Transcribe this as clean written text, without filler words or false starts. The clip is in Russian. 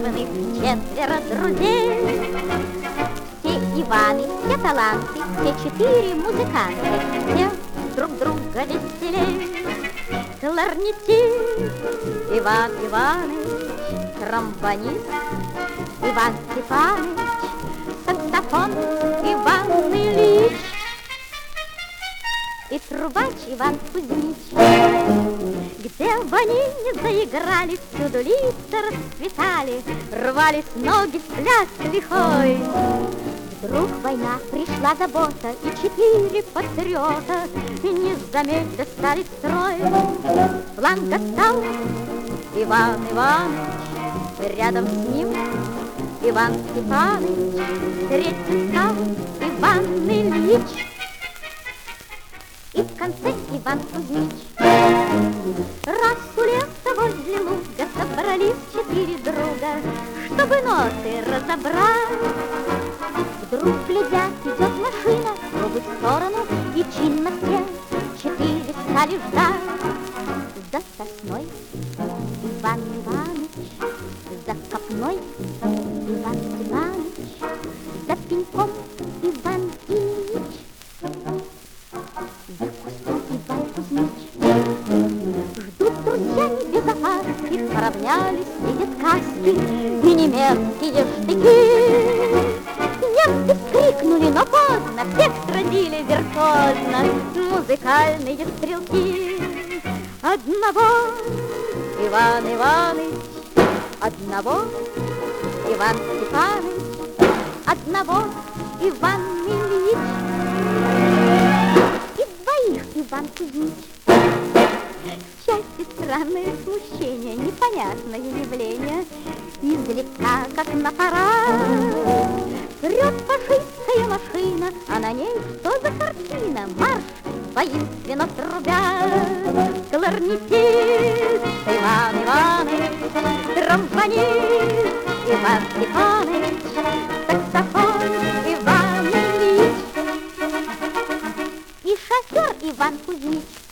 славных 4 друзей. Все Иваны, все таланты, все 4 музыканты, все друг друга веселей. Кларнетист Иван Иваныч, тромбонист Иван Степаныч, саксофон Иван Ильич и трубач Иван Кузьмич. Где бы они ни заиграли, всюду лица расцветали, рвались ноги в пляс лихой. Вдруг война, пришла забота, и 4 патриота не заметя стали в строй. Фланга стал Иван Иваныч, рядом с ним Иван Степаныч, третий стал Иван Ильич и в конце Иван Кузьмич. Раз у леса возле луга собрались 4 друга, чтобы ноты разобрать. Вдруг, глядя, идет машина в другую сторону, и чинно все 4 стали ждать. За сосной Иван Иваныч, за копной Иван Степаныч, за пеньком Иван Ильич, за кустом Иван Кузьмич. Ждут друзья не без опаски, поравнялись, видят каски и немецкие штыки. Немцы вскрикнули, но поздно, всех сразили виртуозно музыкальные стрелки. Одного Иван Иваныч, одного Иван Степаныч, одного Иван Ильич и 2 Иван Кузьмич. Счастье, странное смущение, непонятное явление. Издалека, как на парад, врет фашистская машина, а на ней что за картина? Марш воинственно трубят. Кларнетист Иван Иваныч, тромбонист Иван Степаныч, саксофон Иван Ильич и шофер Иван Кузьмич.